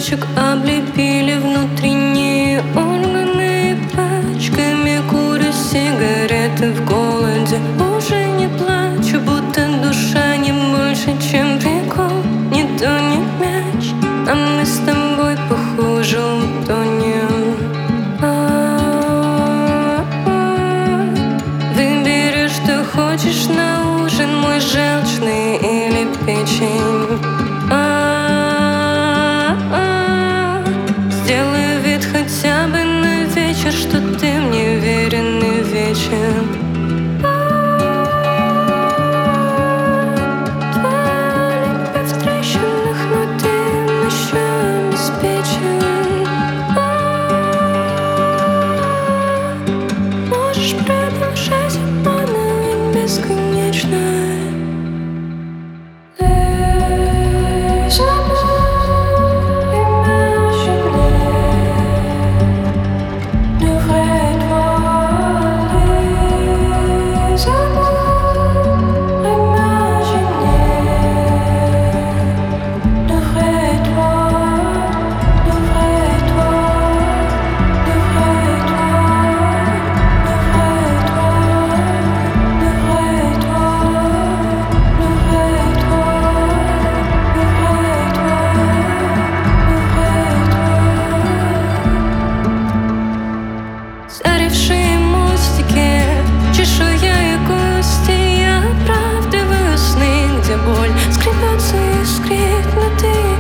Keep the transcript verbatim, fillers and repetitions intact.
девочек облепили внутренние органы пачками, куря сигареты в голоде. Уже не плачу, будто душа не больше, чем прикол. Не тонет мяч, а мы с тобой похоже утонем. Выбери, что хочешь на ужин, мой желчный или печень. Сделай вид хотя бы на вечер, что ты мне верен и вечен. Продолжать обманывать бесконечно. Les amours imaginés devraient voir les amours imaginés devraient voir, devraient voir, devraient Заревшие мостики, чешуя и кости, я оправдываю сны, где боль скребется и скрипнут и